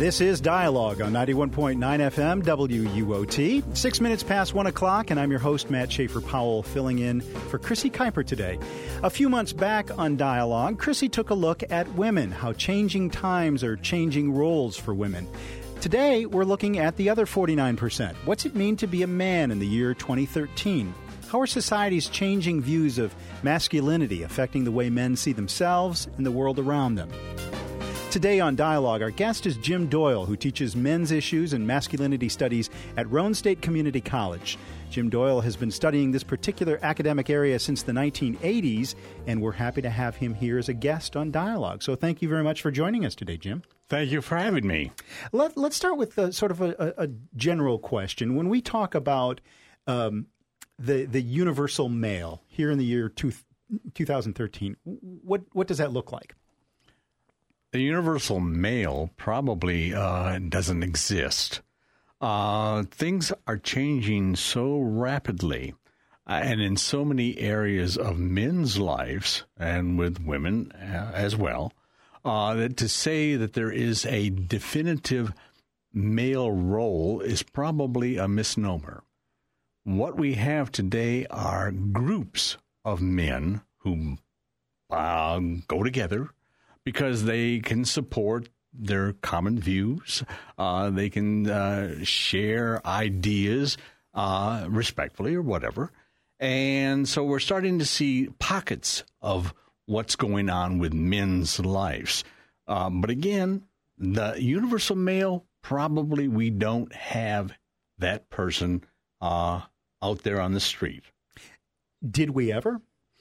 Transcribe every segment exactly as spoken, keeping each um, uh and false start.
This is Dialogue on ninety-one point nine F M W U O T. Six minutes past one o'clock, and I'm your host, Matt Schaefer-Powell, filling in for Chrissy Kuiper today. A few months back on Dialogue, Chrissy took a look at women, how changing times are changing roles for women. Today, we're looking at the other forty-nine percent. What's it mean to be a man in the year twenty thirteen? How are society's changing views of masculinity affecting the way men see themselves and the world around them? Today on Dialogue, our guest is Jim Doyle, who teaches men's issues and masculinity studies at Roane State Community College. Jim Doyle has been studying this particular academic area since the nineteen eighties, and we're happy to have him here as a guest on Dialogue. So thank you very much for joining us today, Jim. Thank you for having me. Let, let's start with a, sort of a, a general question. When we talk about um, the the universal male here in the year two, twenty thirteen, what what does that look like? The universal male probably uh, doesn't exist. Uh, things are changing so rapidly uh, and in so many areas of men's lives and with women uh, as well, uh, that to say that there is a definitive male role is probably a misnomer. What we have today are groups of men who uh, go together because they can support their common views. Uh, they can uh, share ideas uh, respectfully or whatever. And so we're starting to see pockets of what's going on with men's lives. Um, but again, the universal male, probably we don't have that person uh, out there on the street. Did we ever?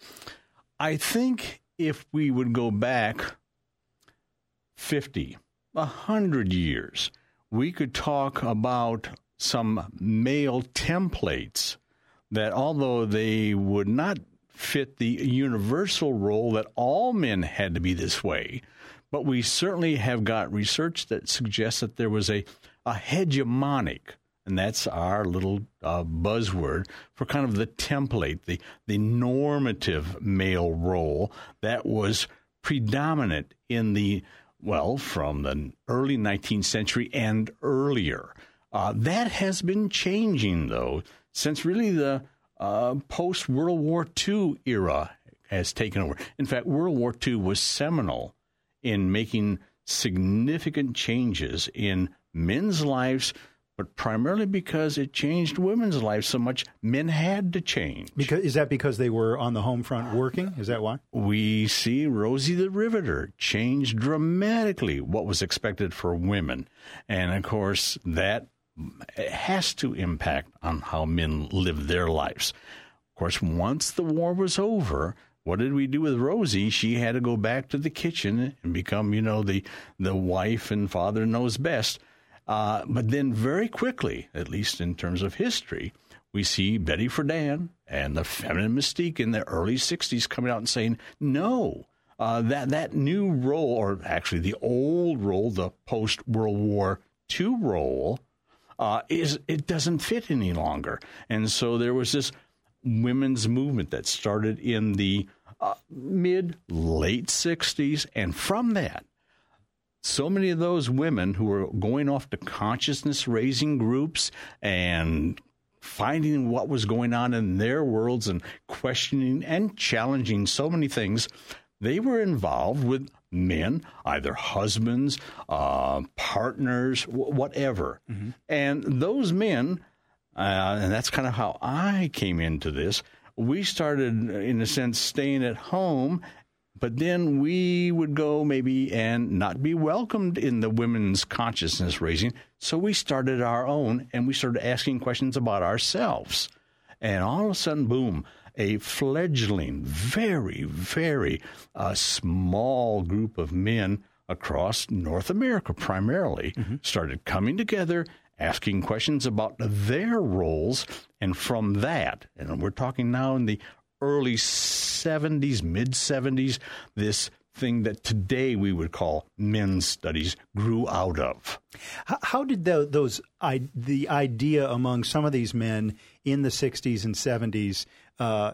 I think if we would go back fifty, a hundred years, we could talk about some male templates that, although they would not fit the universal role that all men had to be this way, but we certainly have got research that suggests that there was a, a hegemonic, and that's our little uh, buzzword for kind of the template, the, the normative male role that was predominant in the Well, from the early nineteenth century and earlier. Uh, that has been changing, though, since really the uh, post-World War Two era has taken over. In fact, World War Two was seminal in making significant changes in men's lives, but primarily because it changed women's lives so much, men had to change. Because is that because they were on the home front working? Is that why? We see Rosie the Riveter change dramatically what was expected for women. And, of course, that has to impact on how men live their lives. Of course, once the war was over, what did we do with Rosie? She had to go back to the kitchen and become, you know, the, the wife and father knows best. Uh, but then very quickly, at least in terms of history, we see Betty Friedan and the feminine mystique in the early sixties coming out and saying, no, uh, that, that new role, or actually the old role, the post-World War Two role, uh, is it doesn't fit any longer. And so there was this women's movement that started in the uh, mid, late sixties, and from that, so many of those women who were going off to consciousness-raising groups and finding what was going on in their worlds and questioning and challenging so many things, they were involved with men, either husbands, uh, partners, w- whatever. Mm-hmm. And those men, uh, and that's kind of how I came into this, we started, in a sense, staying at home. But then we would go maybe and not be welcomed in the women's consciousness raising. So we started our own, and we started asking questions about ourselves. And all of a sudden, boom, a fledgling, very, very uh, small group of men across North America primarily mm-hmm. started coming together, asking questions about their roles. And from that, and we're talking now in the early seventies, mid-seventies, this thing that today we would call men's studies grew out of. How, how did the, those I, the idea among some of these men in the sixties and seventies uh,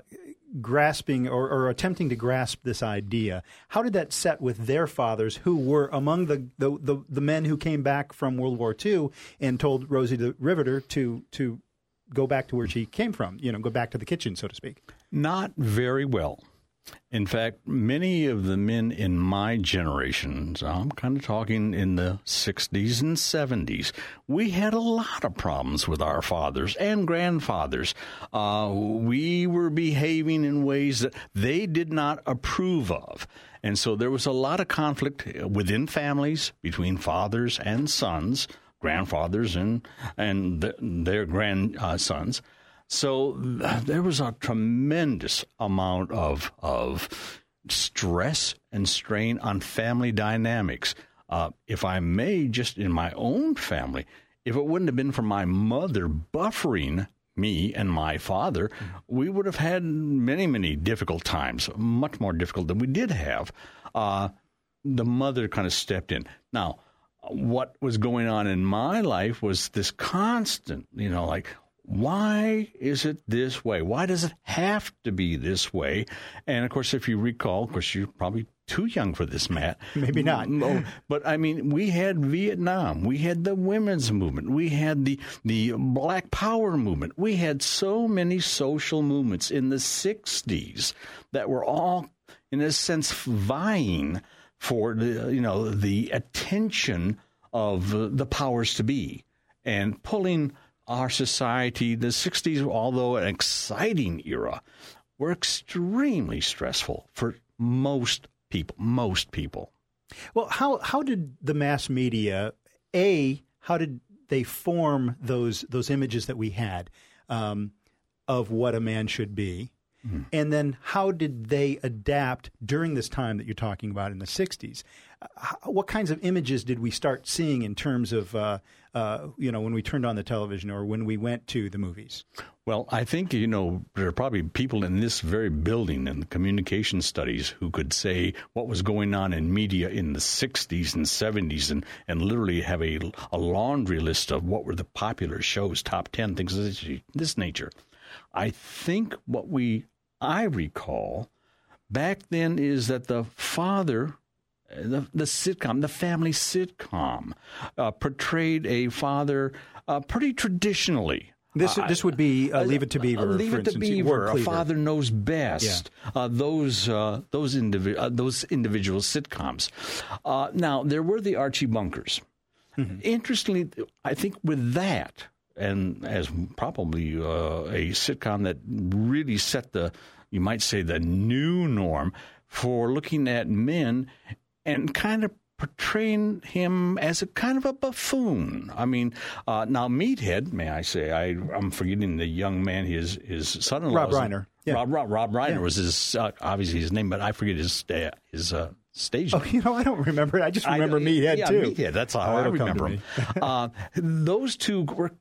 grasping or, or attempting to grasp this idea, how did that set with their fathers, who were among the, the, the, the men who came back from World War Two and told Rosie the Riveter to to go back to where she came from, you know, go back to the kitchen, so to speak? Not very well. In fact, many of the men in my generation, I'm kind of talking in the sixties and seventies, we had a lot of problems with our fathers and grandfathers. Uh, we were behaving in ways that they did not approve of. And so there was a lot of conflict within families between fathers and sons, grandfathers and, and th- their grandsons. So uh, there was a tremendous amount of of stress and strain on family dynamics. Uh, if I may, just in my own family, if it wouldn't have been for my mother buffering me and my father, we would have had many, many difficult times, much more difficult than we did have. Uh, the mother kind of stepped in. Now, what was going on in my life was this constant, you know, like, why is it this way? Why does it have to be this way? And, of course, if you recall, of course, you're probably too young for this, Matt. Maybe not. But, I mean, we had Vietnam. We had the women's movement. We had the, the Black Power movement. We had so many social movements in the sixties that were all, in a sense, vying for the, you know, the attention of the powers to be and pulling our society. The sixties, although an exciting era, were extremely stressful for most people, most people. Well, how how did the mass media, A, how did they form those those images that we had um, of what a man should be? Mm-hmm. And then how did they adapt during this time that you're talking about in the sixties? Uh, what kinds of images did we start seeing in terms of, uh, uh, you know, when we turned on the television or when we went to the movies? Well, I think, you know, there are probably people in this very building in the communication studies who could say what was going on in media in the sixties and seventies and, and literally have a, a laundry list of what were the popular shows, top ten, things of this, this nature. I think what we, I recall back then is that the father, the, the sitcom, the family sitcom, uh, portrayed a father uh, pretty traditionally. This uh, this would be uh, Leave It to Beaver. Uh, Leave for It to instance, Beaver. A Father Knows Best. Yeah. Uh, those uh, those indivi- uh, those individual sitcoms. Uh, now there were the Archie Bunkers. Mm-hmm. Interestingly, I think with that, and as probably uh, a sitcom that really set the, you might say, the new norm for looking at men and kind of portraying him as a kind of a buffoon. I mean, uh, now Meathead, may I say, I, I'm forgetting the young man, his his son-in-law. Rob Reiner. Yeah. Rob, Rob, Rob Reiner yeah. was his, uh, obviously his name, but I forget his uh, his uh, stage name. Oh, you know, I don't remember. I just remember I, Meathead, yeah, too. Meathead, that's how oh, I remember him. uh, those two were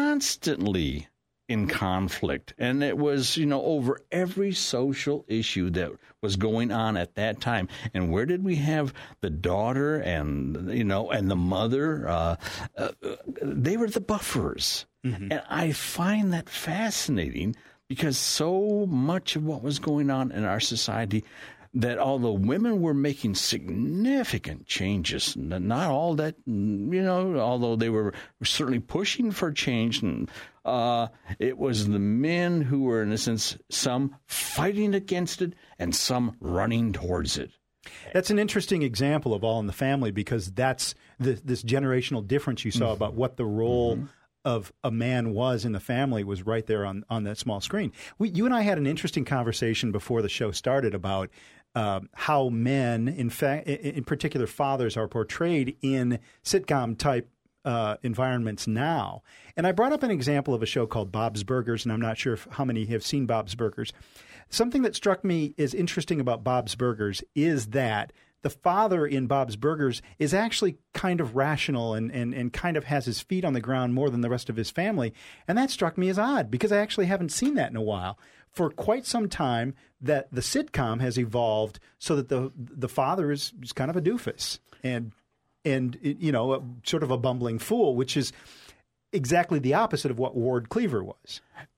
constantly in conflict, and it was, you know, over every social issue that was going on at that time. And where did we have the daughter and, you know, and the mother? Uh, uh, they were the buffers. Mm-hmm. And I find that fascinating because so much of what was going on in our society, that although women were making significant changes, not all that, you know, although they were certainly pushing for change, and uh, it was the men who were, in a sense, some fighting against it and some running towards it. That's an interesting example of All in the Family, because that's the, this generational difference you saw mm-hmm. about what the role mm-hmm. of a man was in the family was right there on, on that small screen. We, you and I had an interesting conversation before the show started about uh, how men, in fact, in particular fathers, are portrayed in sitcom-type uh, environments now. And I brought up an example of a show called Bob's Burgers, and I'm not sure if, how many have seen Bob's Burgers. Something that struck me as interesting about Bob's Burgers is that the father in Bob's Burgers is actually kind of rational and, and, and kind of has his feet on the ground more than the rest of his family. And that struck me as odd because I actually haven't seen that in a while. For quite some time, that the sitcom has evolved so that the the father is, is kind of a doofus and, and you know, a, sort of a bumbling fool, which is exactly the opposite of what Ward Cleaver was.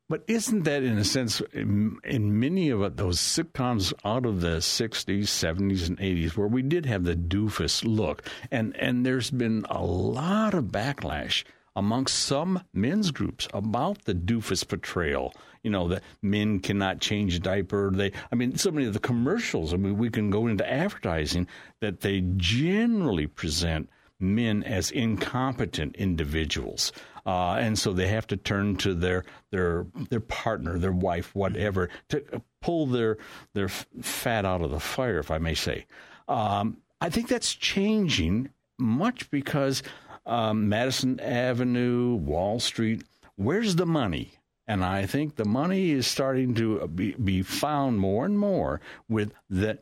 But isn't that, in a sense, in, in many of those sitcoms out of the sixties, seventies, and eighties, where we did have the doofus look, and, and there's been a lot of backlash amongst some men's groups about the doofus portrayal. You know, that men cannot change a diaper. They, I mean, so many of the commercials, I mean, we can go into advertising that they generally present men as incompetent individuals. Uh, and so they have to turn to their their their partner, their wife, whatever, to pull their their fat out of the fire, if I may say. Um, I think that's changing much because um, Madison Avenue, Wall Street, where's the money? And I think the money is starting to be, be found more and more with the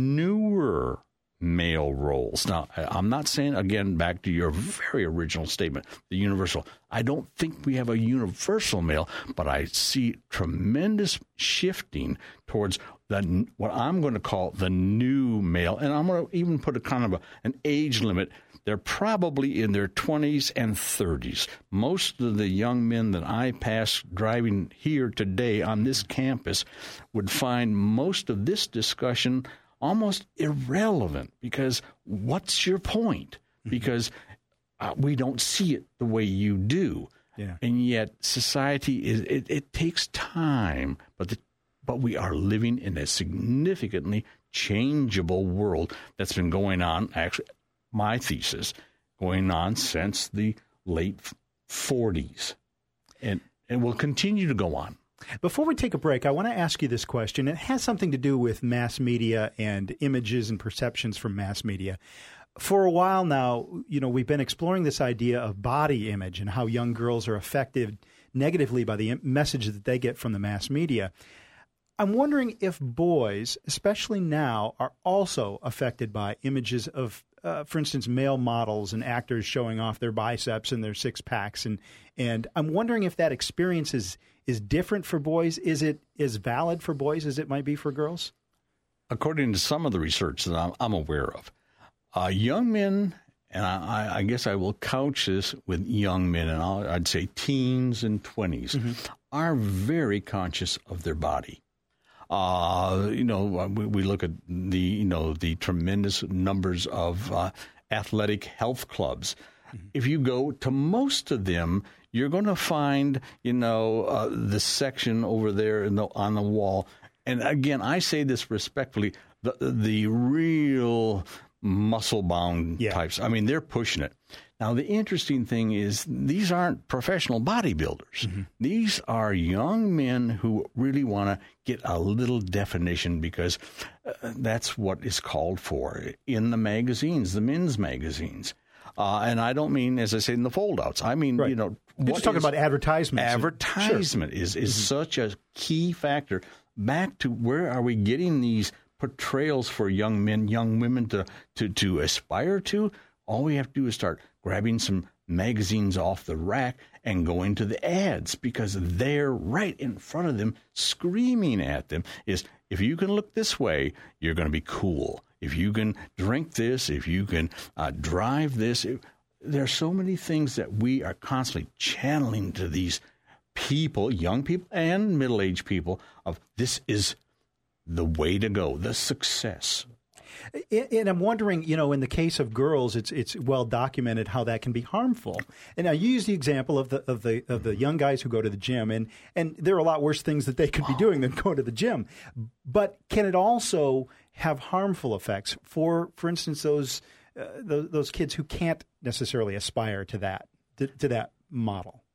newer male roles. Now, I'm not saying, again, back to your very original statement, the universal. I don't think we have a universal male, but I see tremendous shifting towards the what I'm going to call the new male. And I'm going to even put a kind of a, an age limit. They're probably in their twenties and thirties. Most of the young men that I pass driving here today on this campus would find most of this discussion almost irrelevant, because what's your point? Mm-hmm. Because uh, we don't see it the way you do. Yeah. And yet society, is it, it takes time, but the, but we are living in a significantly changeable world that's been going on, actually, my thesis, going on since the late forties, and, and will continue to go on. Before we take a break, I want to ask you this question. It has something to do with mass media and images and perceptions from mass media. For a while now, you know, we've been exploring this idea of body image and how young girls are affected negatively by the message that they get from the mass media. I'm wondering if boys, especially now, are also affected by images of, uh, for instance, male models and actors showing off their biceps and their six packs. And, and I'm wondering if that experience is is different for boys. Is it as valid for boys as it might be for girls? According to some of the research that I'm, I'm aware of, uh, young men, and I, I guess I will couch this with young men, and I'll, I'd say teens and twenties, mm-hmm. are very conscious of their body. Uh, you know, we, we look at the, you know, the tremendous numbers of uh, athletic health clubs. Mm-hmm. If you go to most of them, you're going to find, you know, uh, the section over there in the, on the wall. And again, I say this respectfully, the, the real muscle-bound yeah. types. I mean, they're pushing it. Now, the interesting thing is these aren't professional bodybuilders. Mm-hmm. These are young men who really want to get a little definition because uh, that's what is called for in the magazines, the men's magazines. Uh, and I don't mean, as I say, in the foldouts. I mean, right. you know, You're just talking about advertisements. Advertisement Sure. is, is mm-hmm. such a key factor. Back to where are we getting these portrayals for young men, young women to, to, to aspire to? All we have to do is start grabbing some magazines off the rack and going to the ads, because they're right in front of them, screaming at them is, if you can look this way, you're going to be cool. If you can drink this, if you can uh, drive this, it, there are so many things that we are constantly channeling to these people, young people and middle-aged people, of this is the way to go, the success. And I'm wondering, you know, in the case of girls, it's it's well documented how that can be harmful. And I use the example of the of the of the young guys who go to the gym, and and there are a lot worse things that they could be doing than go to the gym. But can it also have harmful effects for, for instance, those uh, those, those kids who can't necessarily aspire to that to, to that model?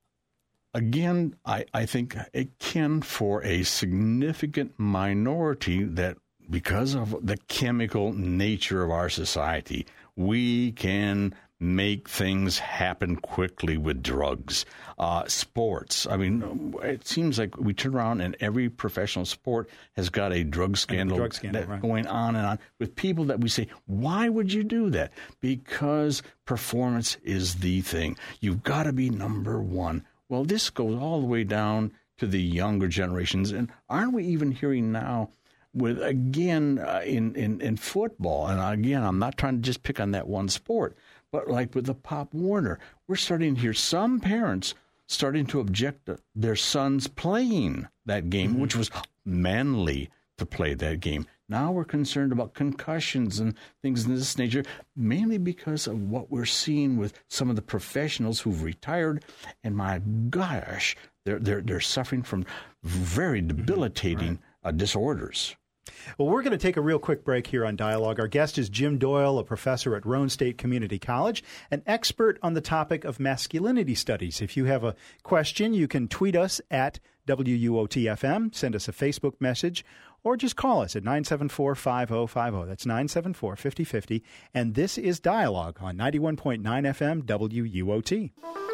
Again, I, I think it can for a significant minority that, because of the chemical nature of our society, we can make things happen quickly with drugs. Uh, sports. I mean, it seems like we turn around and every professional sport has got a drug scandal, drug scandal that right. going on and on with people that we say, why would you do that? Because performance is the thing. You've got to be number one. Well, this goes all the way down to the younger generations. And aren't we even hearing now with, again, uh, in, in, in football, and again, I'm not trying to just pick on that one sport, but like with the Pop Warner, we're starting to hear some parents starting to object to their sons playing that game, mm-hmm. which was manly to play that game. Now we're concerned about concussions and things of this nature, mainly because of what we're seeing with some of the professionals who've retired. And my gosh, they're they're they're suffering from very debilitating right. uh, disorders. Well, we're going to take a real quick break here on Dialogue. Our guest is Jim Doyle, a professor at Roane State Community College, an expert on the topic of masculinity studies. If you have a question, you can tweet us at W U O T F M, send us a Facebook message, or just call us at nine seven four, five oh five oh. That's nine seven four, five oh five oh. And this is Dialogue on ninety-one point nine F M W U O T.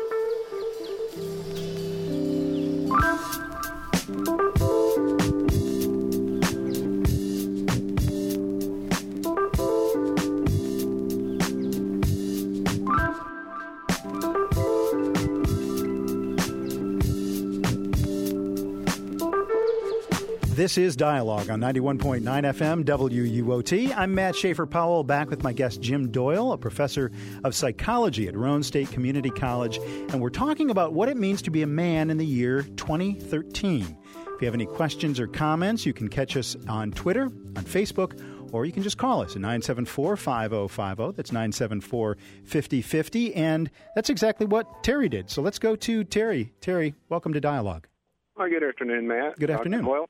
This is Dialogue on ninety-one point nine F M W U O T. I'm Matt Schaefer-Powell, back with my guest Jim Doyle, a professor of psychology at Roane State Community College, and we're talking about what it means to be a man in the year twenty thirteen. If you have any questions or comments, you can catch us on Twitter, on Facebook, or you can just call us at nine seven four, five oh five oh. That's nine seven four, five oh five oh, and that's exactly what Terry did. So let's go to Terry. Terry, welcome to Dialogue. Hi, good afternoon, Matt. Good afternoon. Well,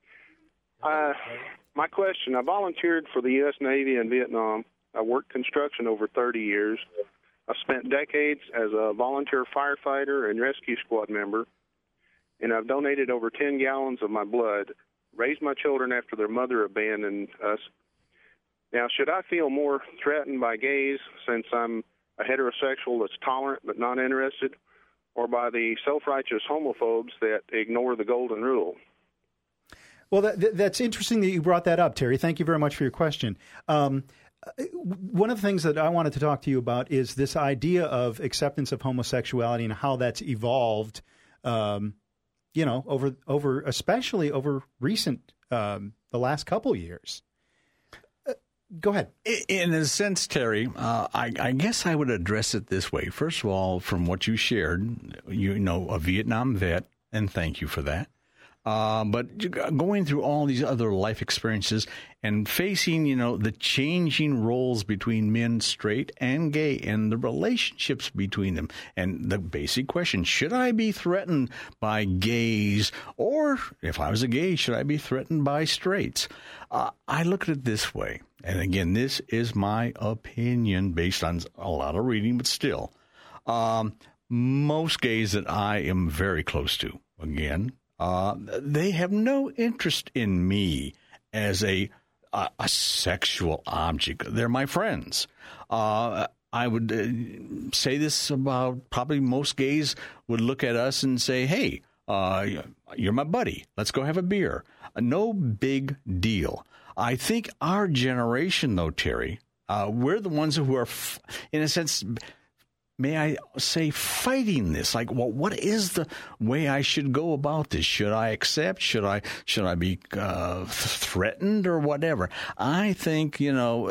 uh, my question, I volunteered for the U S Navy in Vietnam. I worked construction over thirty years. I spent decades as a volunteer firefighter and rescue squad member, and I've donated over ten gallons of my blood, raised my children after their mother abandoned us. Now, should I feel more threatened by gays since I'm a heterosexual that's tolerant but not interested, or by the self-righteous homophobes that ignore the golden rule? Well, that, that's interesting that you brought that up, Terry. Thank you very much for your question. Um, one of the things that I wanted to talk to you about is this idea of acceptance of homosexuality and how that's evolved, um, you know, over over especially over recent um, the last couple years. Uh, go ahead. In a sense, Terry, uh, I, I guess I would address it this way. First of all, from what you shared, you know, a Vietnam vet, and thank you for that. Uh, but going through all these other life experiences and facing, you know, the changing roles between men, straight and gay, and the relationships between them. And the basic question, should I be threatened by gays? Or if I was a gay, should I be threatened by straights? Uh, I look at it this way. And again, this is my opinion based on a lot of reading, but still. Um, most gays that I am very close to, again, Uh, they have no interest in me as a a, a sexual object. They're my friends. Uh, I would uh, say this about probably most gays would look at us and say, hey, uh, you're my buddy. Let's go have a beer. Uh, no big deal. I think our generation, though, Terry, uh, we're the ones who are, f- in a sense, may I say, fighting this? Like, well, what is the way I should go about this? Should I accept? Should I should I be uh, threatened or whatever? I think, you know,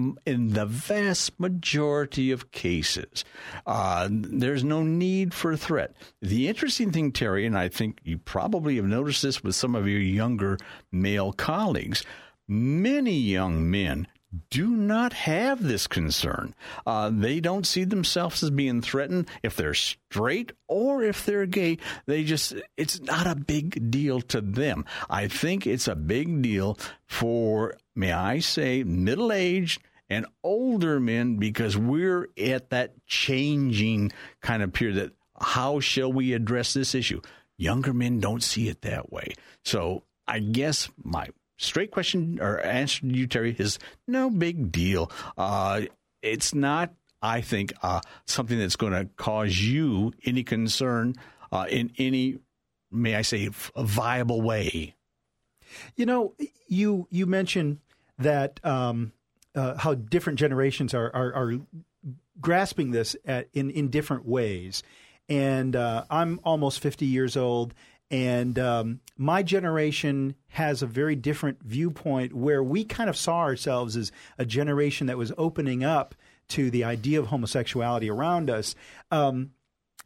in the vast majority of cases, uh, there's no need for a threat. The interesting thing, Terry, and I think you probably have noticed this with some of your younger male colleagues, many young men do not have this concern. Uh, they don't see themselves as being threatened if they're straight or if they're gay. They just, it's not a big deal to them. I think it's a big deal for, may I say, middle-aged and older men, because we're at that changing kind of period that how shall we address this issue? Younger men don't see it that way. So I guess my straight question or answer to you, Terry, is no big deal. Uh, it's not, I think, uh, something that's going to cause you any concern uh, in any, may I say, a viable way. You know, you you mentioned that um, uh, how different generations are are, are grasping this at, in in different ways, and uh, I'm almost fifty years old. And um, my generation has a very different viewpoint where we kind of saw ourselves as a generation that was opening up to the idea of homosexuality around us. Um,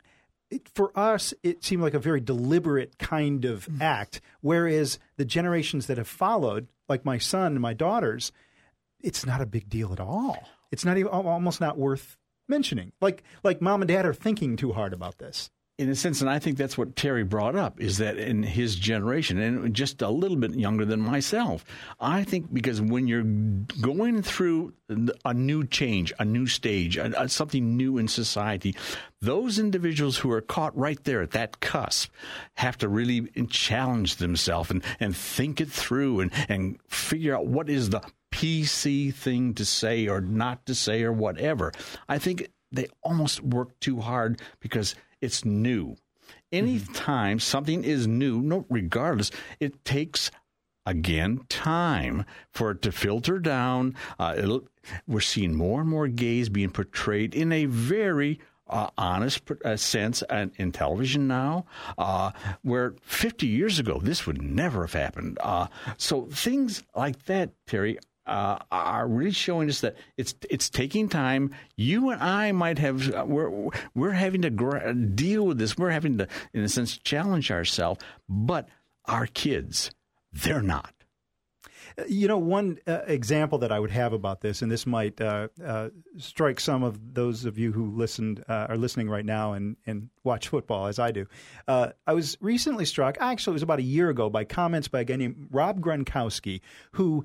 it, for us, it seemed like a very deliberate kind of act, whereas the generations that have followed, like my son and my daughters, it's not a big deal at all. It's not even almost not worth mentioning. Like like mom and dad are thinking too hard about this. In a sense, and I think that's what Terry brought up, is that in his generation, and just a little bit younger than myself, I think because when you're going through a new change, a new stage, a, a, something new in society, those individuals who are caught right there at that cusp have to really challenge themselves and, and think it through and, and figure out what is the P C thing to say or not to say or whatever. I think they almost work too hard because it's new. Anytime something is new, no, regardless, it takes, again, time for it to filter down. Uh, it'll, we're seeing more and more gays being portrayed in a very uh, honest uh, sense uh, in television now, uh, where fifty years ago, this would never have happened. Uh, so things like that, Terry, Uh, are really showing us that it's it's taking time. You and I might have we're we're having to gra- deal with this. We're having to, in a sense, challenge ourselves. But our kids, they're not. You know, one uh, example that I would have about this, and this might uh, uh, strike some of those of you who listened uh, are listening right now and, and watch football as I do. Uh, I was recently struck. Actually, it was about a year ago by comments by a guy named Rob Gronkowski, who.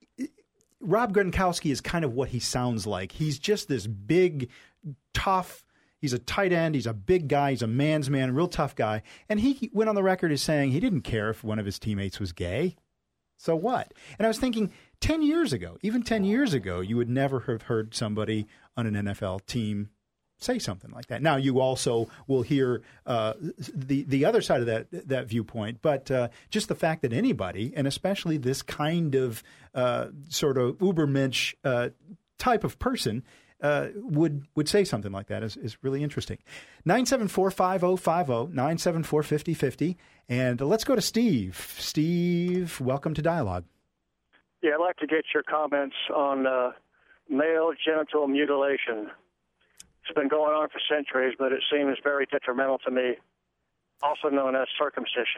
Rob Gronkowski is kind of what he sounds like. He's just this big, tough, he's a tight end, he's a big guy, he's a man's man, a real tough guy. And he went on the record as saying he didn't care if one of his teammates was gay. So what? And I was thinking, ten years ago, even ten years ago, you would never have heard somebody on an N F L team say something like that. Now, you also will hear uh, the the other side of that that viewpoint, but uh, just the fact that anybody, and especially this kind of uh, sort of Ubermensch uh, type of person, uh, would would say something like that is, is really interesting. nine seven four, five oh five oh, nine seven four, five oh five oh, and let's go to Steve. Steve, welcome to Dialogue. Yeah, I'd like to get your comments on uh, male genital mutilation. It's been going on for centuries, but it seems very detrimental to me, also known as circumcision.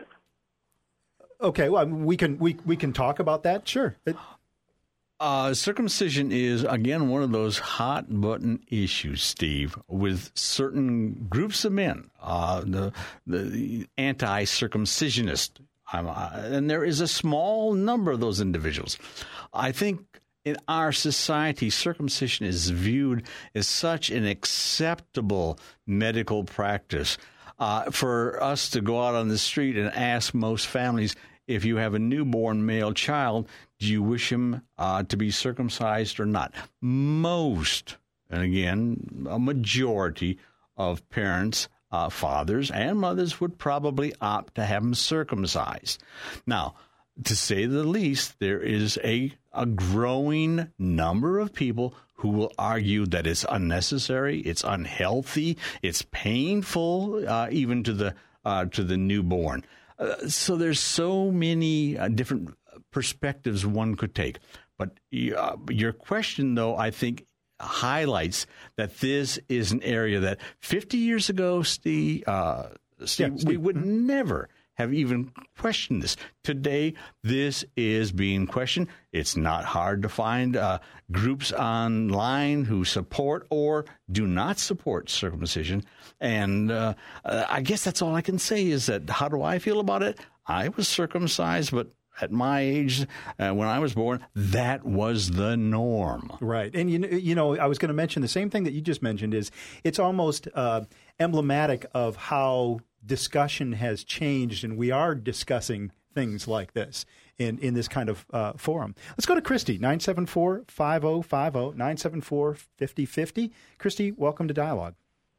Okay, well, we can we we can talk about that, sure. It- uh, circumcision is, again, one of those hot-button issues, Steve, with certain groups of men, uh, the, the anti-circumcisionist, um, uh, and there is a small number of those individuals. I think in our society, circumcision is viewed as such an acceptable medical practice. Uh, for us to go out on the street and ask most families, if you have a newborn male child, do you wish him uh, to be circumcised or not? Most, and again, a majority of parents, uh, fathers and mothers would probably opt to have him circumcised. Now, to say the least, there is a, a growing number of people who will argue that it's unnecessary, it's unhealthy, it's painful, uh, even to the uh, to the newborn. Uh, so there's so many uh, different perspectives one could take. But uh, your question, though, I think highlights that this is an area that fifty years ago, Steve, uh, Steve, yeah, Steve. we would mm-hmm. never have even questioned this. Today, this is being questioned. It's not hard to find uh, groups online who support or do not support circumcision. And uh, I guess that's all I can say is that how do I feel about it? I was circumcised, but at my age, uh, when I was born, that was the norm. Right. And, you know, you know, I was going to mention the same thing that you just mentioned is it's almost uh, emblematic of how discussion has changed, and we are discussing things like this in, in this kind of uh, forum. Let's go to Christy, nine seven four, five oh five oh, nine seven four, five oh five oh. Christy, welcome to Dialogue.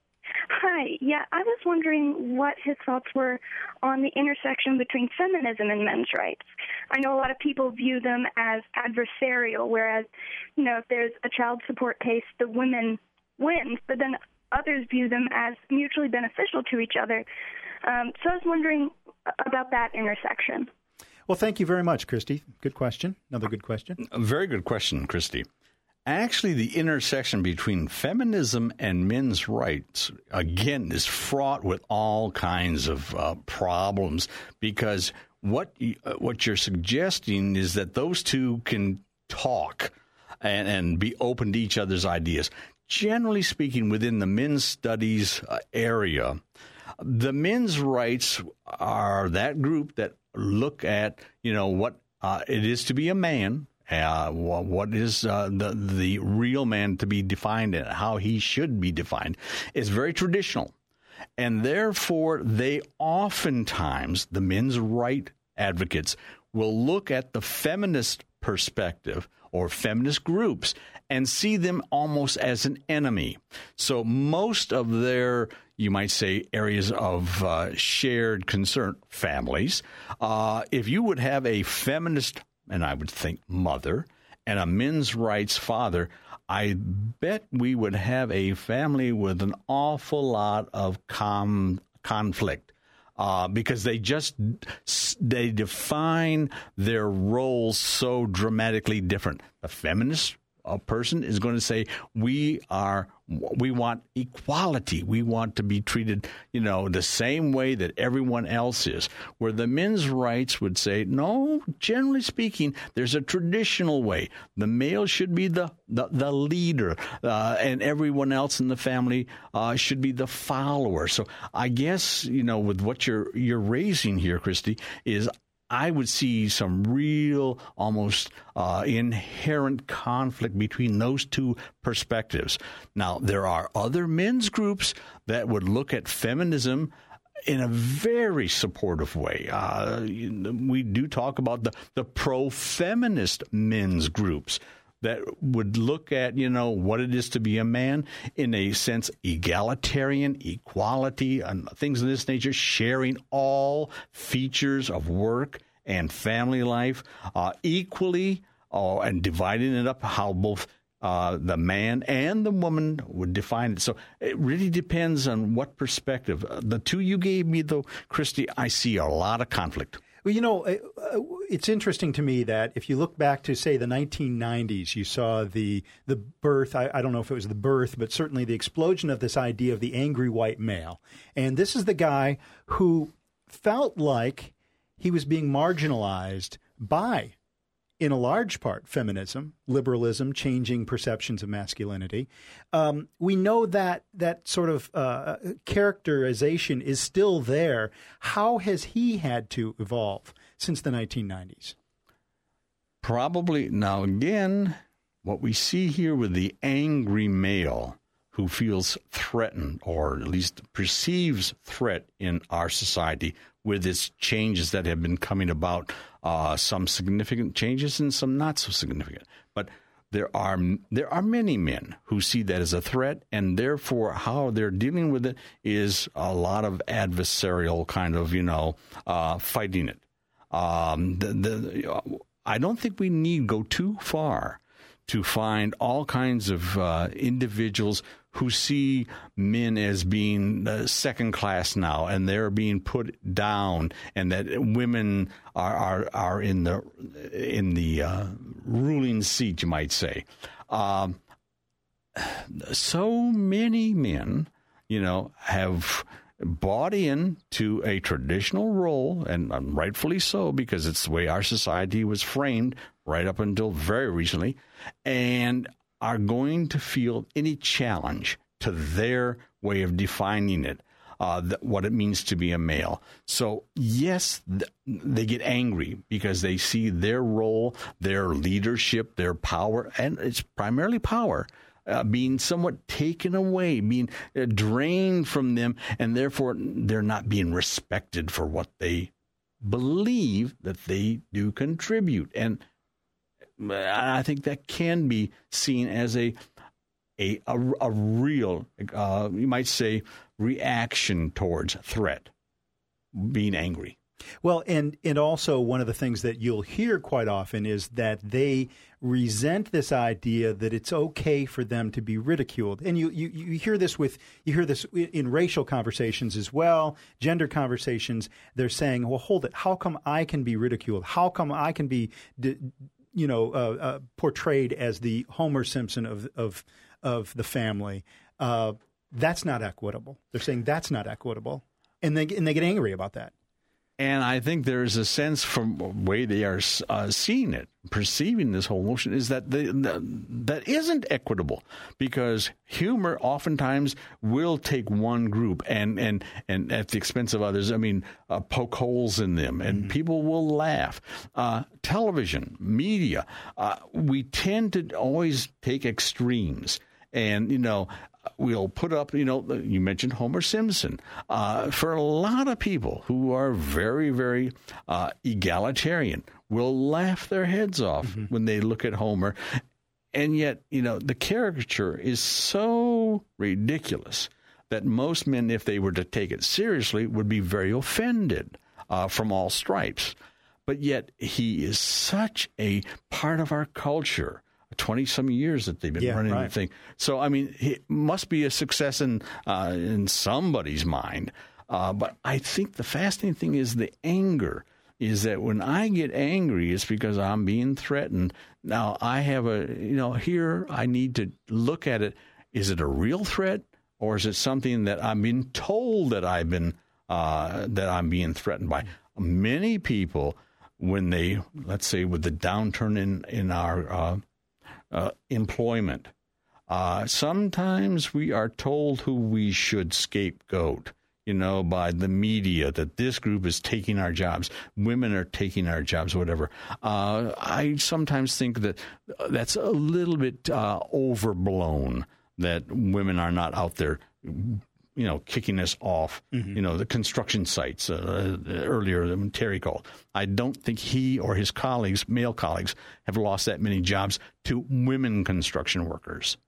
Hi. Yeah, I was wondering what his thoughts were on the intersection between feminism and men's rights. I know a lot of people view them as adversarial, whereas, you know, if there's a child support case, the women wins, but then others view them as mutually beneficial to each other. Um, so I was wondering about that intersection. Well, thank you very much, Christy. Good question. Another good question. A very good question, Christy. actually the intersection between feminism and men's rights, again, is fraught with all kinds of uh, problems, because what you, uh, what you're suggesting is that those two can talk and, and be open to each other's ideas. Generally speaking, within the men's studies uh, area, the men's rights are that group that look at, you know, what uh, it is to be a man, uh, what is uh, the the real man to be defined, and how he should be defined. It's very traditional, and therefore they oftentimes, the men's right advocates, will look at the feminist perspective or feminist groups and see them almost as an enemy. So most of their, you might say, areas of uh, shared concern, families, uh, if you would have a feminist, and I would think mother, and a men's rights father, I bet we would have a family with an awful lot of com- conflict. Uh, because they just they define their roles so dramatically different. The feminist uh, person is going to say, we are we want equality. We want to be treated, you know, the same way that everyone else is. Where the men's rights would say, no, generally speaking, there's a traditional way. The male should be the the, the leader, uh, and everyone else in the family uh, should be the follower. So I guess, you know, with what you're you're raising here, Christy, is I would see some real, almost uh, inherent conflict between those two perspectives. Now, there are other men's groups that would look at feminism in a very supportive way. Uh, we do talk about the, the pro-feminist men's groups that would look at, you know, what it is to be a man in a sense, egalitarian, equality, and things of this nature, sharing all features of work and family life uh, equally, uh, and dividing it up how both uh, the man and the woman would define it. So it really depends on what perspective. Uh, the two you gave me, though, Christy, I see a lot of conflict. Well, you know, it's interesting to me that if you look back to, say, the nineteen nineties, you saw the the birth, I, I don't know if it was the birth, but certainly the explosion of this idea of the angry white male. And this is the guy who felt like he was being marginalized by, in a large part, feminism, liberalism, changing perceptions of masculinity. Um, we know that that sort of uh, characterization is still there. How has he had to evolve since the nineteen nineties? Probably. Now, again, what we see here with the angry male who feels threatened, or at least perceives threat in our society with its changes that have been coming about, uh, some significant changes and some not so significant. But there are there are many men who see that as a threat, and therefore how they're dealing with it is a lot of adversarial kind of, you know, uh, fighting it. Um, the, the, I don't think we need go too far to find all kinds of uh, individuals who see men as being uh, second class now, and they're being put down, and that women are are, are in the in the uh, ruling seat, you might say. Um, so many men, you know, have bought in to a traditional role, and rightfully so, because it's the way our society was framed right up until very recently, and are going to feel any challenge to their way of defining it, uh, th- what it means to be a male. So, yes, th- they get angry because they see their role, their leadership, their power, and it's primarily power, Uh, being somewhat taken away, being uh, drained from them, and therefore they're not being respected for what they believe that they do contribute. And I think that can be seen as a a a, a real, uh, you might say, reaction towards threat, being angry. Well, and, and also one of the things that you'll hear quite often is that they resent this idea that it's okay for them to be ridiculed. And you, you, you hear this with you hear this in racial conversations as well, gender conversations. They're saying, well, hold it. How come I can be ridiculed? How come I can be, you know, uh, uh, portrayed as the Homer Simpson of of of the family. Uh, that's not equitable. They're saying that's not equitable, and they and they get angry about that. And I think there is a sense from the way they are uh, seeing it, perceiving this whole notion, is that the, the, that isn't equitable, because humor oftentimes will take one group and, and, and at the expense of others, I mean, uh, poke holes in them, and mm-hmm. people will laugh. Uh, television, media, uh, we tend to always take extremes. And, you know, we'll put up, you know, you mentioned Homer Simpson. Uh, for a lot of people who are very, very uh, egalitarian, will laugh their heads off mm-hmm. when they look at Homer. And yet, you know, the caricature is so ridiculous that most men, if they were to take it seriously, would be very offended uh, from all stripes. But yet he is such a part of our culture. twenty-some years that they've been yeah, running right. the thing. So, I mean, it must be a success in uh, in somebody's mind. Uh, but I think the fascinating thing is the anger, is that when I get angry, it's because I'm being threatened. Now, I have a, you know, here I need to look at it. Is it a real threat, or is it something that I'm being told that I've been, uh, that I'm being threatened by? Many people, when they, let's say with the downturn in, in our uh, Uh, employment. Uh, sometimes we are told who we should scapegoat, you know, by the media, that this group is taking our jobs, women are taking our jobs, whatever. Uh, I sometimes think that that's a little bit uh, overblown, that women are not out there, you know, kicking us off, mm-hmm. you know, the construction sites. Uh, earlier, when Terry called, I don't think he or his colleagues, male colleagues, have lost that many jobs to women construction workers.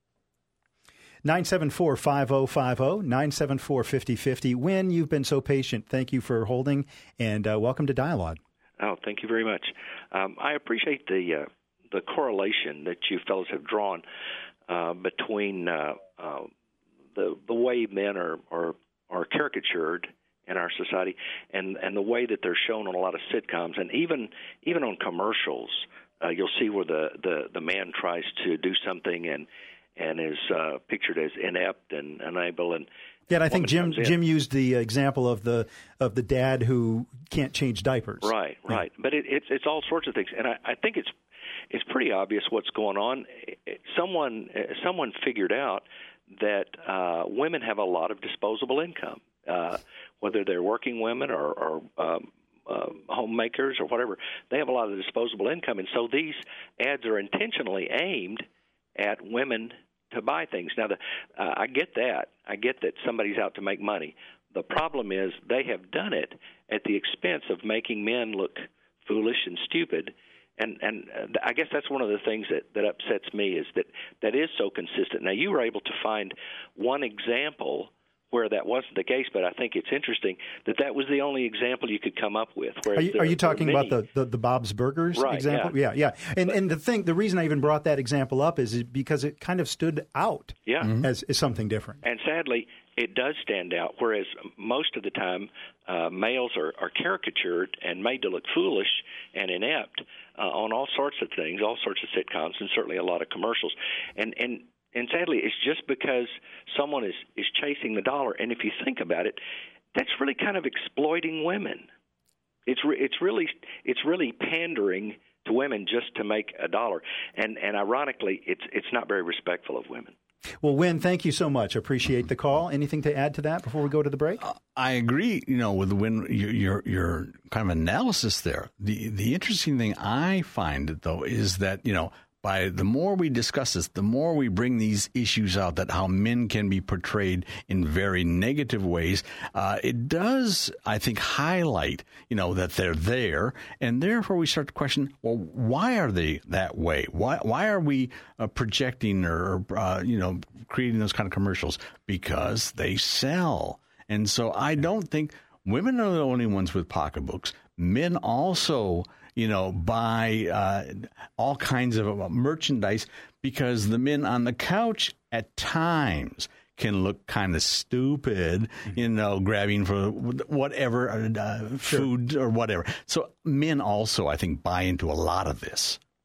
nine seven four, five oh five oh, nine seven four, five oh five oh. Wynn, you've been so patient. Thank you for holding, and uh, welcome to Dialogue. Oh, thank you very much. Um, I appreciate the uh, the correlation that you fellows have drawn uh, between uh, uh, the the way men are, are are caricatured in our society, and, and the way that they're shown on a lot of sitcoms, and even even on commercials, uh, you'll see where the, the, the man tries to do something and and is uh, pictured as inept and unable. And yeah, and I think Jim Jim used the example of the of the dad who can't change diapers. Right, right. Yeah. But it, it's it's all sorts of things, and I, I think it's it's pretty obvious what's going on. Someone someone figured out that uh, women have a lot of disposable income, uh, whether they're working women or, or um, uh, homemakers or whatever. They have a lot of disposable income, and so these ads are intentionally aimed at women to buy things. Now, the, uh, I get that. I get that somebody's out to make money. The problem is they have done it at the expense of making men look foolish and stupid. And and I guess that's one of the things that, that upsets me, is that that is so consistent. Now, you were able to find one example where that wasn't the case, but I think it's interesting that that was the only example you could come up with. Are you, there, are you talking many, about the, the, the Bob's Burgers right, example? Yeah, yeah. yeah. And but, and the thing, the reason I even brought that example up is because it kind of stood out yeah. mm-hmm. as, as something different. And sadly, it does stand out, whereas most of the time uh, males are, are caricatured and made to look foolish and inept uh, on all sorts of things, all sorts of sitcoms, and certainly a lot of commercials. And and and sadly, it's just because someone is, is chasing the dollar. And if you think about it, that's really kind of exploiting women. It's re- it's really it's really pandering to women just to make a dollar. And and ironically, it's it's not very respectful of women. Well, Wynn, thank you so much. Appreciate the call. Anything to add to that before we go to the break? Uh, I agree, you know, with Wynn, your, your your kind of analysis there. The the interesting thing I find, though, is that, you know, by the more we discuss this, the more we bring these issues out, that how men can be portrayed in very negative ways, uh, it does, I think, highlight, you know, that they're there. And therefore we start to question, well, why are they that way? Why why are we uh, projecting or, uh, you know, creating those kind of commercials? Because they sell. And so I don't think women are the only ones with pocketbooks. Men also, you know, buy uh, all kinds of merchandise, because the men on the couch at times can look kind of stupid, you know, grabbing for whatever, uh, food or whatever. So men also, I think, buy into a lot of this.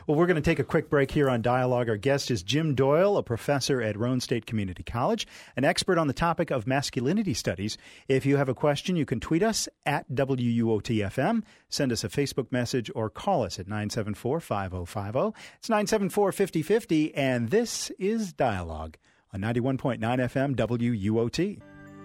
Well, we're going to take a quick break here on Dialogue. Our guest is Jim Doyle, a professor at Roane State Community College, an expert on the topic of masculinity studies. If you have a question, you can tweet us at W U O T F M, send us a Facebook message, or call us at nine seven four, five oh five oh. It's nine seven four, five oh five oh, and this is Dialogue on ninety-one point nine F M W U O T.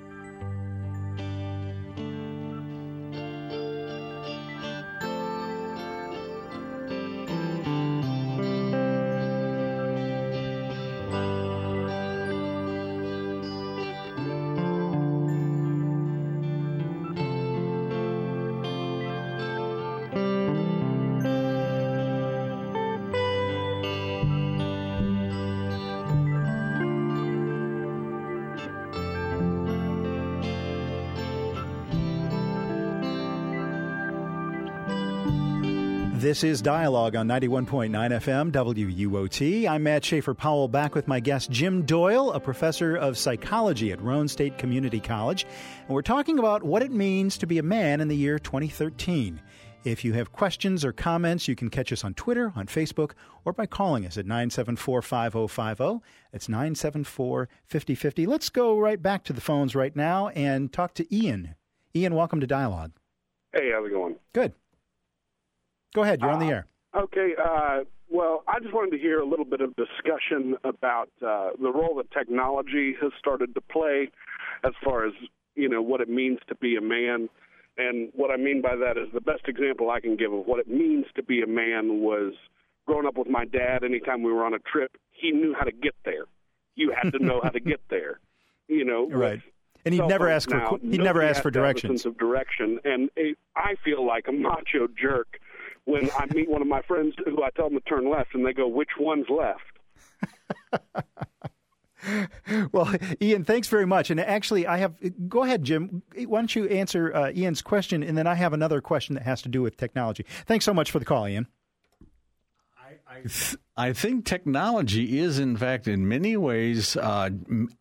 This is Dialogue on ninety-one point nine F M W U O T. I'm Matt Schaefer Powell, back with my guest Jim Doyle, a professor of psychology at Roane State Community College. And we're talking about what it means to be a man in the year twenty thirteen. If you have questions or comments, you can catch us on Twitter, on Facebook, or by calling us at nine seven four, five oh five oh. It's nine seven four, five oh five oh. Let's go right back to the phones right now and talk to Ian. Ian, welcome to Dialogue. Hey, how's it going? Good. Go ahead. You're uh, on the air. Okay. Uh, well, I just wanted to hear a little bit of discussion about uh, the role that technology has started to play as far as, you know, what it means to be a man. And what I mean by that is the best example I can give of what it means to be a man was growing up with my dad. Anytime we were on a trip, he knew how to get there. You had to know how to get there, you know. Right. And he'd never ask for now, he'd never ask for directions. Of direction, and it, I feel like a macho jerk when I meet one of my friends who I tell them to turn left, and they go, "Which one's left?" Well, Ian, thanks very much. And actually, I have – go ahead, Jim. Why don't you answer uh, Ian's question, and then I have another question that has to do with technology. Thanks so much for the call, Ian. I, I, th- I think technology is, in fact, in many ways uh,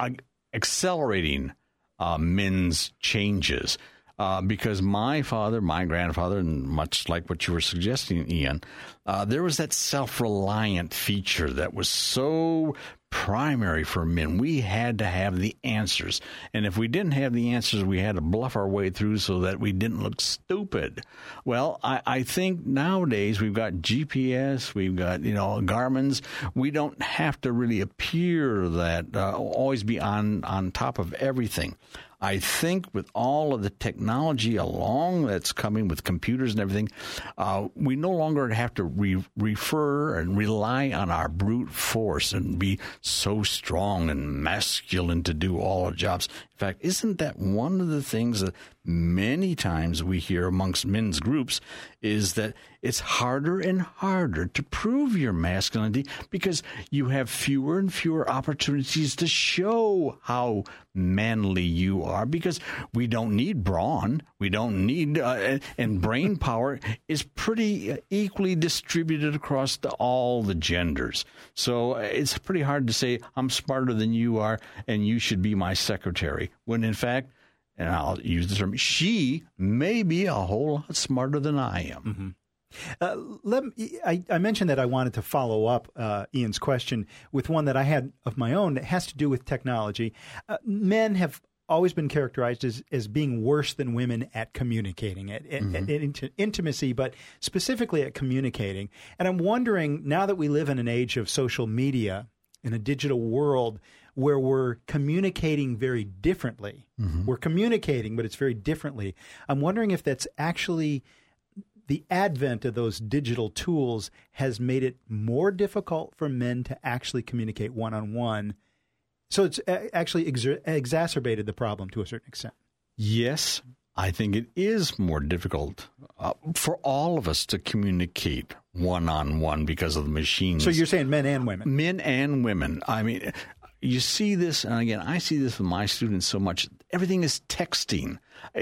accelerating uh, men's changes. Uh, because my father, my grandfather, and much like what you were suggesting, Ian, uh, there was that self-reliant feature that was so primary for men. We had to have the answers. And if we didn't have the answers, we had to bluff our way through so that we didn't look stupid. Well, I, I think nowadays we've got G P S, we've got, you know, Garmin's. We don't have to really appear that, uh, always be on, on top of everything. I think with all of the technology along that's coming with computers and everything, uh, we no longer have to re- refer and rely on our brute force and be so strong and masculine to do all our jobs. In fact, isn't that one of the things that many times we hear amongst men's groups is that it's harder and harder to prove your masculinity because you have fewer and fewer opportunities to show how manly you are because we don't need brawn. We don't need, uh, and brain power is pretty equally distributed across the, all the genders. So it's pretty hard to say, I'm smarter than you are and you should be my secretary. When in fact, and I'll use the term, she may be a whole lot smarter than I am. Mm-hmm. Uh, let me, I, I mentioned that I wanted to follow up uh, Ian's question with one that I had of my own that has to do with technology. Uh, men have always been characterized as, as being worse than women at communicating, at, mm-hmm. at, at int- intimacy, but specifically at communicating. And I'm wondering, now that we live in an age of social media, in a digital world where we're communicating very differently, mm-hmm. we're communicating, but it's very differently. I'm wondering if that's actually the advent of those digital tools has made it more difficult for men to actually communicate one-on-one. So it's actually exa- exacerbated the problem to a certain extent. Yes, I think it is more difficult uh, for all of us to communicate one-on-one because of the machines. So you're saying men and women? Men and women. I mean, you see this, and again, I see this with my students so much. Everything is texting.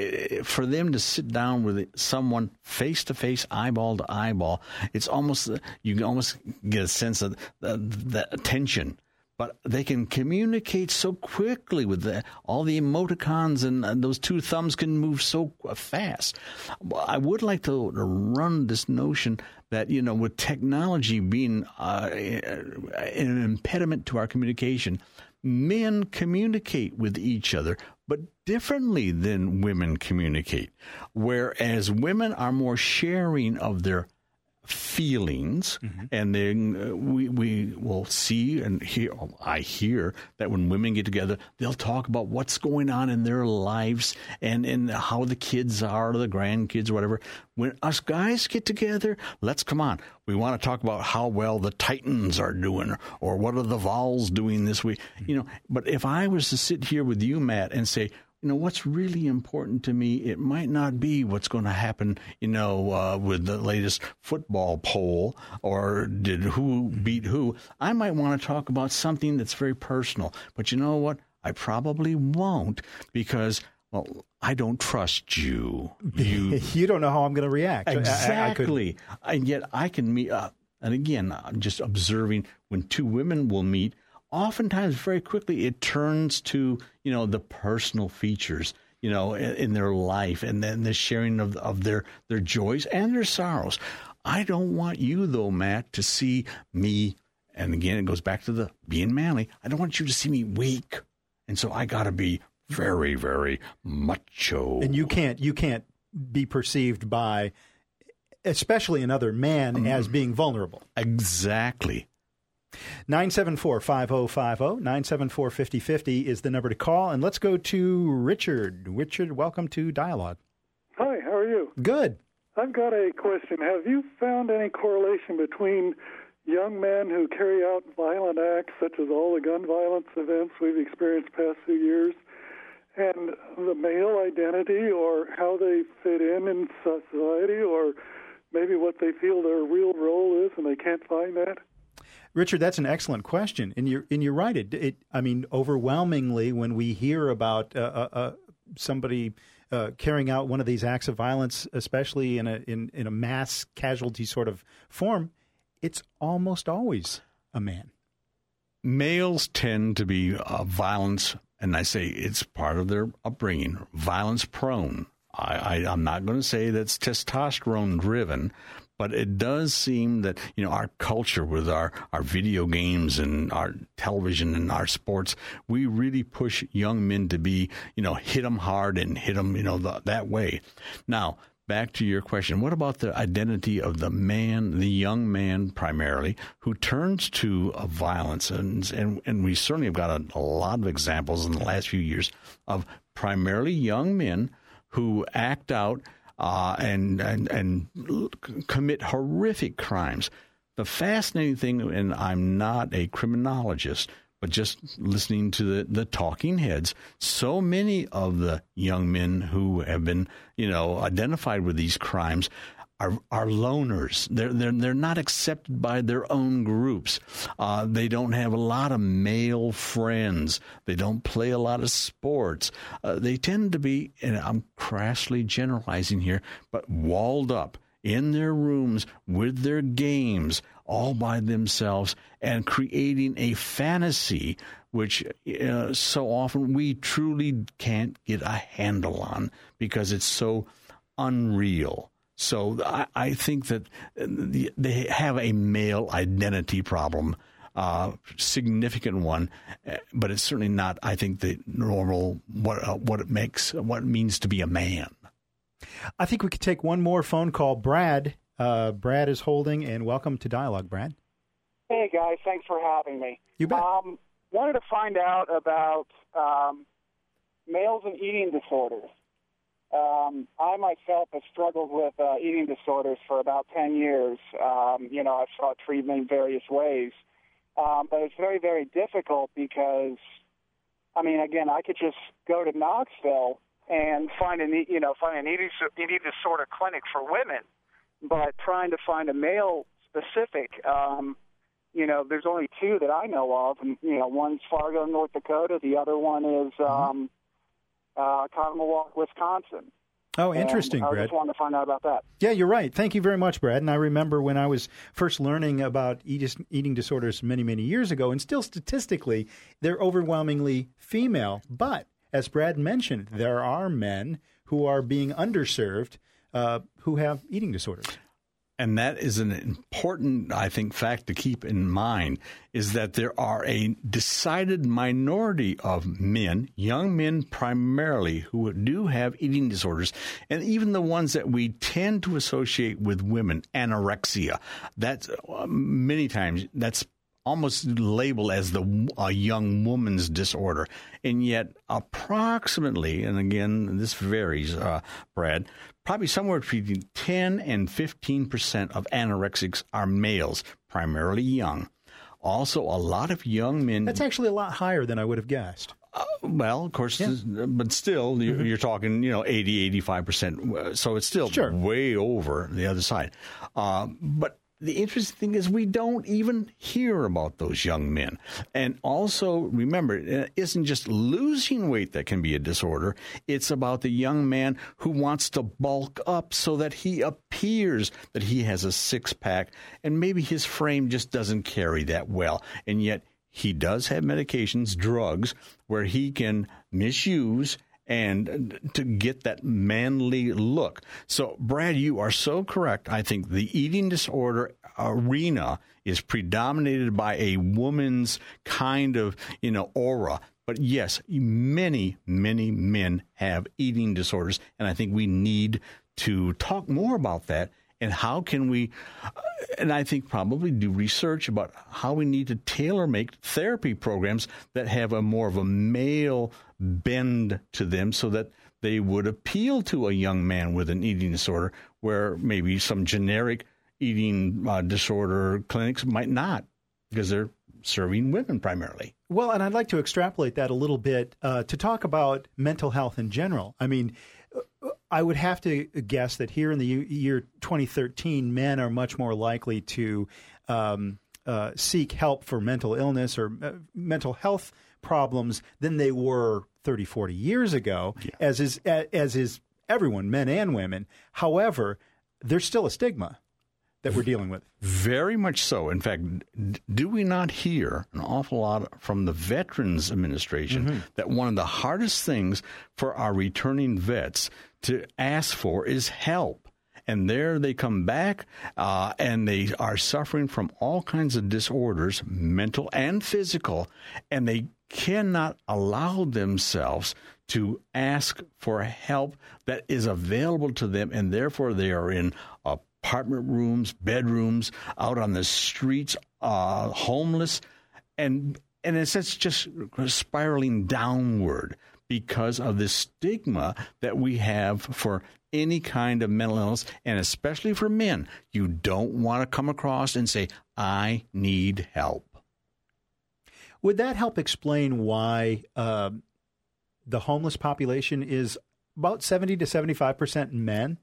For them to sit down with someone face-to-face, eyeball to eyeball, it's almost, you can almost get a sense of the, the attention. but they can communicate so quickly with the, all the emoticons, and, and those two thumbs can move so fast. I would like to, to run this notion that, you know, with technology being uh, an impediment to our communication, men communicate with each other, but differently than women communicate. Whereas women are more sharing of their feelings, mm-hmm. and then uh, we we will see and hear. I hear that when women get together, they'll talk about what's going on in their lives and and how the kids are, the grandkids, or whatever. When us guys get together, let's come on. We want to talk about how well the Titans are doing, or what are the Vols doing this week. Mm-hmm. You know, but if I was to sit here with you, Matt, and say, you know, what's really important to me, it might not be what's going to happen, you know, uh, with the latest football poll or did who beat who. I might want to talk about something that's very personal. But you know what? I probably won't because, well, I don't trust you. You, you don't know how I'm going to react. Exactly. I, I and yet I can meet up. And again, I'm just observing when two women will meet, oftentimes, very quickly, it turns to, you know, the personal features, you know, in, in their life, and then the sharing of, of their, their joys and their sorrows. I don't want you, though, Matt, to see me, and again, it goes back to the being manly. I don't want you to see me weak. And so I got to be very, very macho. And you can't, you can't be perceived by, especially another man, mm. as being vulnerable. Exactly. nine seven four, five oh five oh, nine seven four, five oh five oh is the number to call. And let's go to Richard. Richard, welcome to Dialogue. Hi, how are you? Good. I've got a question. Have you found any correlation between young men who carry out violent acts, such as all the gun violence events we've experienced the past few years, and the male identity, or how they fit in in society, or maybe what they feel their real role is and they can't find that? Richard, that's an excellent question, and you're and you're right. It, it I mean, overwhelmingly, when we hear about uh, uh, somebody uh, carrying out one of these acts of violence, especially in a in, in a mass casualty sort of form, it's almost always a man. Males tend to be uh, violence, and I say it's part of their upbringing, violence prone. I, I, I'm not going to say that's testosterone driven, but it does seem that, you know, our culture with our, our video games and our television and our sports, we really push young men to be, you know, hit them hard and hit them, you know, the, that way. Now, back to your question. What about the identity of the man, the young man primarily, who turns to uh, violence? And, and and we certainly have got a, a lot of examples in the last few years of primarily young men who act out Uh, and, and and commit horrific crimes. The fascinating thing, and I'm not a criminologist, but just listening to the, the talking heads, so many of the young men who have been, you know, identified with these crimes are are loners. They're they're they're not accepted by their own groups. Uh, they don't have a lot of male friends. They don't play a lot of sports. Uh, they tend to be, and I'm crassly generalizing here, but walled up in their rooms with their games, all by themselves, and creating a fantasy which uh, so often we truly can't get a handle on because it's so unreal. So I, I think that they have a male identity problem, uh, significant one, but it's certainly not, I think, the normal, what uh, what it makes, what it means to be a man. I think we could take one more phone call. Brad, uh, Brad is holding, and welcome to Dialogue, Brad. Hey, guys. Thanks for having me. You bet. Um, wanted to find out about um, males and eating disorders. Um, I myself have struggled with uh, eating disorders for about ten years. Um, you know, I've sought treatment in various ways. Um, but it's very, very difficult because, I mean, again, I could just go to Knoxville and find an, you know, find an eating, eating disorder clinic for women. But trying to find a male specific, um, you know, there's only two that I know of. And, you know, one's Fargo, North Dakota. The other one is um, uh, Commonwealth, Wisconsin. Oh, interesting, and I Brad. just wanted to find out about that. Yeah, you're right. Thank you very much, Brad. And I remember when I was first learning about eating disorders many, many years ago, and still statistically, they're overwhelmingly female. But as Brad mentioned, there are men who are being underserved uh, who have eating disorders. And that is an important, I think, fact to keep in mind, is that there are a decided minority of men, young men primarily, who do have eating disorders, and even the ones that we tend to associate with women, anorexia. That's uh, many times, that's almost labeled as the a young woman's disorder. And yet approximately, and again, this varies, uh, Brad, probably somewhere between ten and fifteen percent of anorexics are males, primarily young. Also, a lot of young men... That's actually a lot higher than I would have guessed. Uh, well, of course, yeah. But still, you're, mm-hmm. you're talking, you know, eighty, eighty-five percent. So it's still sure. way over the other side. Uh, but the interesting thing is we don't even hear about those young men. And also, remember, it isn't just losing weight that can be a disorder. It's about the young man who wants to bulk up so that he appears that he has a six-pack, and maybe his frame just doesn't carry that well. And yet he does have medications, drugs, where he can misuse and to get that manly look. So, Brad, you are so correct. I think the eating disorder arena is predominated by a woman's kind of, you know, aura. But yes, many, many men have eating disorders, and I think we need to talk more about that. And how can we, and I think probably do research about how we need to tailor-make therapy programs that have a more of a male bend to them so that they would appeal to a young man with an eating disorder, where maybe some generic eating uh, disorder clinics might not, because they're serving women primarily. Well, and I'd like to extrapolate that a little bit uh, to talk about mental health in general. I mean, I would have to guess that here in the year twenty thirteen, men are much more likely to um, uh, seek help for mental illness or uh, mental health problems than they were thirty, forty years ago, yeah. as is as is everyone, men and women. However, there's still a stigma that we're dealing with. Very much so. In fact, do we not hear an awful lot from the Veterans Administration mm-hmm. that one of the hardest things for our returning vets to ask for is help? And there they come back, uh, and they are suffering from all kinds of disorders, mental and physical, and they cannot allow themselves to ask for help that is available to them, and therefore they are in a apartment rooms, bedrooms, out on the streets, uh, homeless, and and it's, it's just spiraling downward because of the stigma that we have for any kind of mental illness, and especially for men. You don't want to come across and say, I need help. Would that help explain why uh, the homeless population is about seventy to seventy-five percent men?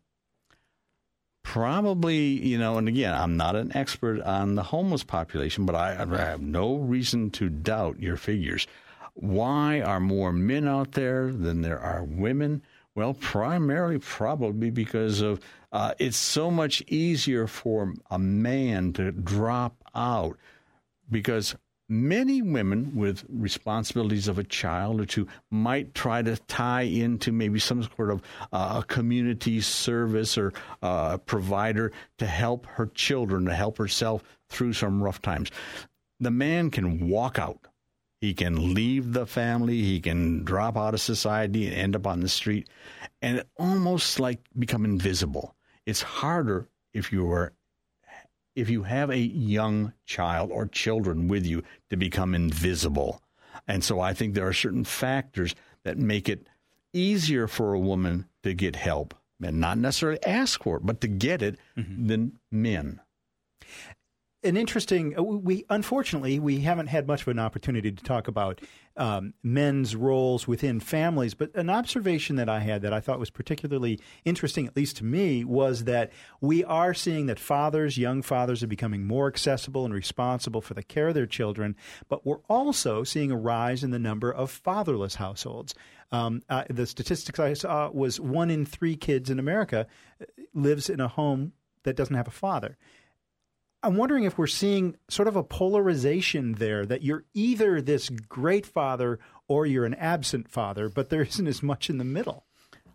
Probably, you know, and again, I'm not an expert on the homeless population, but I, I have no reason to doubt your figures. Why are more men out there than there are women? Well, primarily probably because of uh, it's so much easier for a man to drop out, because many women with responsibilities of a child or two might try to tie into maybe some sort of uh, a community service or uh, provider to help her children, to help herself through some rough times. The man can walk out. He can leave the family. He can drop out of society and end up on the street, and it almost like become invisible. It's harder if you are if you have a young child or children with you to become invisible. And so I think there are certain factors that make it easier for a woman to get help, and not necessarily ask for it, but to get it, mm-hmm. than men. an interesting, we unfortunately, we haven't had much of an opportunity to talk about um, men's roles within families, but an observation that I had that I thought was particularly interesting, at least to me, was that we are seeing that fathers, young fathers, are becoming more accessible and responsible for the care of their children, but we're also seeing a rise in the number of fatherless households. Um, uh, the statistics I saw was one in three kids in America lives in a home that doesn't have a father. I'm wondering if we're seeing sort of a polarization there, that you're either this great father or you're an absent father, but there isn't as much in the middle.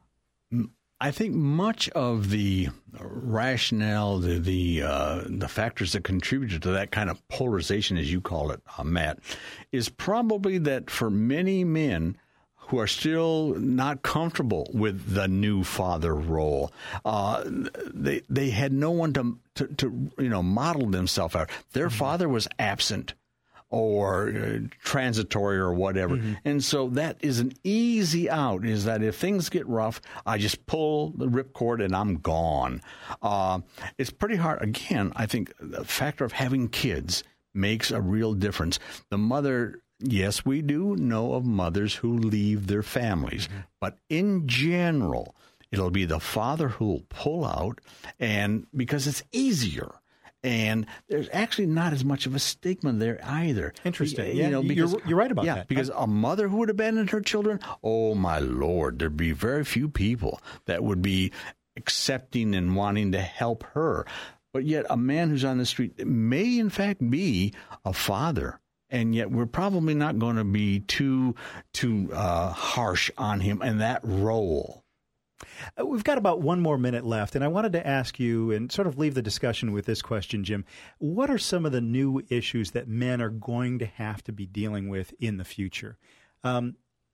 I think much of the rationale, the the, uh, the factors that contributed to that kind of polarization, as you call it, uh, Matt, is probably that for many men who are still not comfortable with the new father role, uh, they they had no one to, to to you know model themselves out. Their mm-hmm. father was absent or uh, transitory or whatever, mm-hmm. and so that is an easy out. Is that if things get rough, I just pull the ripcord and I'm gone. Uh, it's pretty hard. Again, I think the factor of having kids makes a real difference. The mother. Yes, we do know of mothers who leave their families, mm-hmm. but in general, it'll be the father who will pull out, and because it's easier, and there's actually not as much of a stigma there either. Interesting. You, yeah, you know, because, you're, you're right about yeah, that. Because a mother who would abandon her children, oh my Lord, there'd be very few people that would be accepting and wanting to help her. But yet, a man who's on the street may in fact be a father. And yet we're probably not going to be too too uh, harsh on him in that role. Uh, we've got about one more minute left, and I wanted to ask you and sort of leave the discussion with this question, Jim. What are some of the new issues that men are going to have to be dealing with in the future? Um,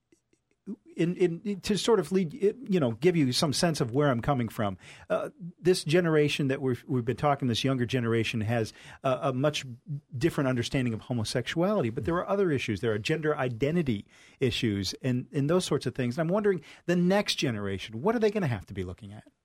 in, in, to sort of lead, you know, give you some sense of where I'm coming from. Uh, this generation that we've, we've been talking, this younger generation, has a, a much different understanding of homosexuality, but there are other issues. There are gender identity issues and, and those sorts of things. And I'm wondering, the next generation, what are they going to have to be looking at?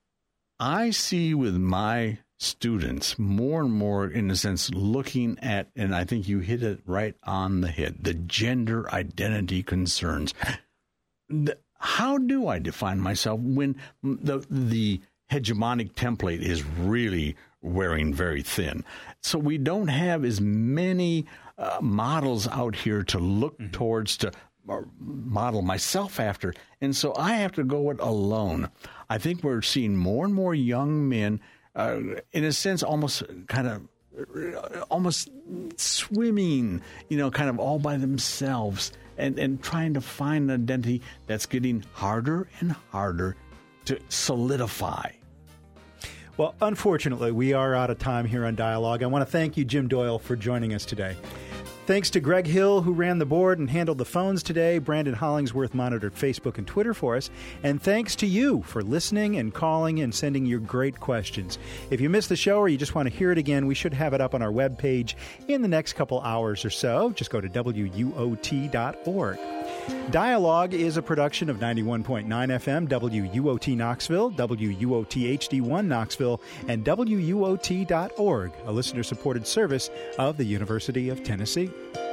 I see with my students more and more, in a sense, looking at, and I think you hit it right on the head, the gender identity concerns. The, how do I define myself when the the hegemonic template is really wearing very thin? So we don't have as many uh, models out here to look mm-hmm. towards, to model myself after. And so I have to go it alone. I think we're seeing more and more young men, uh, in a sense, almost kind of almost swimming, you know, kind of all by themselves. And, and trying to find an identity that's getting harder and harder to solidify. Well, unfortunately, we are out of time here on Dialogue. I want to thank you, Jim Doyle, for joining us today. Thanks to Greg Hill, who ran the board and handled the phones today. Brandon Hollingsworth monitored Facebook and Twitter for us. And thanks to you for listening and calling and sending your great questions. If you missed the show or you just want to hear it again, we should have it up on our webpage in the next couple hours or so. Just go to W U O T dot org. Dialogue is a production of ninety-one point nine F M, W U O T Knoxville, W U O T H D one Knoxville, and W U O T dot org, a listener-supported service of the University of Tennessee.